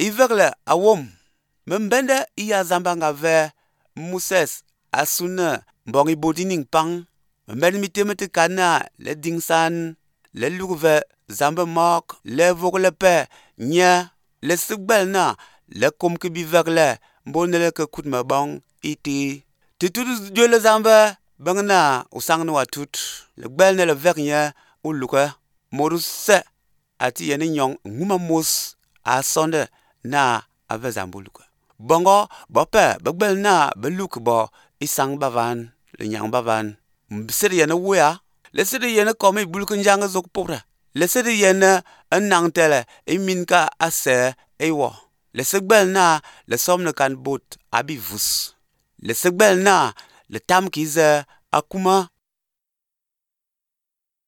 Ivegle awom, membende iya zambanga ve Moses asune mbong ibodining pang. Membende mitemete kana le dingsan, le lugve zambe mok, le vogle pe nye, le sigbel na, le kom ke bivegle, mbonele ke kutme bong iti. Titudu Dieu le zambe, bengna usangni watut, le gbel ne le vek nye uluke, modu se ati yene nyong nguma mos a sonde na ave zambuluke. Bongo bope begbel na beluk bo isang bavan le nyang bavan. Sede yene wuya, le sede yene kome ibulke njang zok pore. Le sede yene nang tele iminka ase ewo. Le segbel na le somne kan bot abi vus. Le segbel na le tam kize akuma